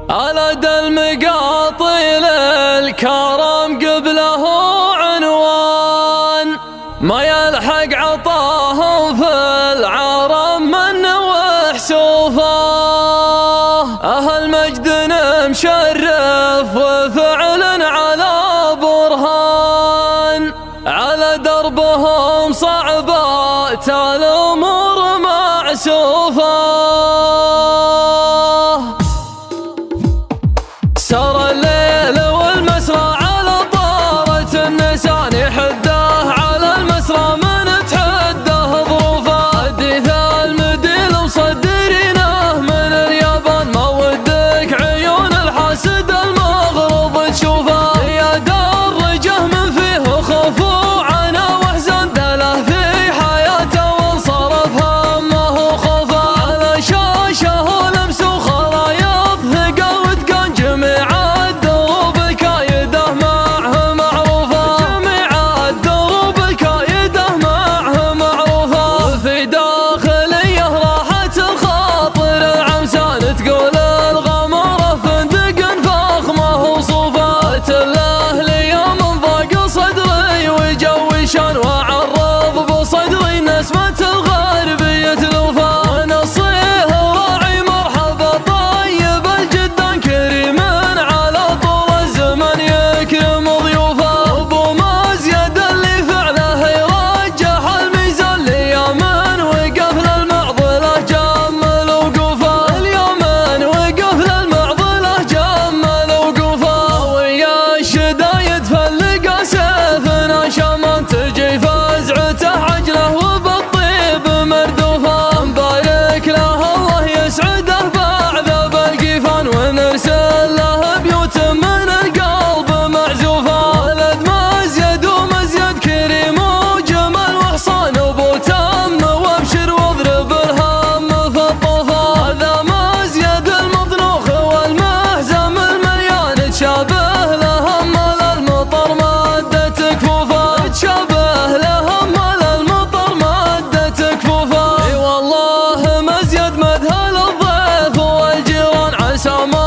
على المقاطيل الكرم قبله عنوان، ما يلحق عطاهم في العرم من وحسوفه. أهل مجد مشرف وفعل على برهان، على دربهم صعبات الأمور معسوفة. سار الليل والمسرى على طارة النسان، يحده على المسرى من تحده ظروفه. حديث المديل مصدرينه من اليابان، ما ودك عيون الحاسد المغرض تشوفه. يا درجه من فيه خوف وعنا واحزان، دله في حياته وانصرف همه وخوفه. على شاشه ولمس وخرايط ثقل واتقان، جميع الدروب الكايده معه معروفه. جميع الدروب الكايده معه معروفه. وفي داخليه راحت الخاطر العمسان، تقول الغمره فندق فخمه وصوفه. الاهلي من ضاق صدري وجوشان، وعرض بصدري نسمه الغربيه تلوفه. ونصيه راعي مرحبا طيب الجدان، كريم على طول الزمن يكرم ضيوفه. ابو مازيد اللي فعله يرجح الميزان، اليمن وقف للمعضله جمل وقوفه. اليمن وقف للمعضله جمل وقوفه. ويا الشدايد فلقى سيفنا شمان، تجي فزعته عجله وبالطيب مردوفه. مبارك له الله يسعده بعذاب القيفان، ونرسل له بيوت من القلب معزوفه. ولد مزيد ومزيد كريم وجمل وحصان، ابو تم وابشر واضرب الهم في الطوفه. هذا مزيد المطنوخ والمهزم المليان، تشابه لهم المطر مادة كفوفه. تشابه لهم المطر مادة كفوفه. اي والله مزيد مذهل الضيف والجيران، عسى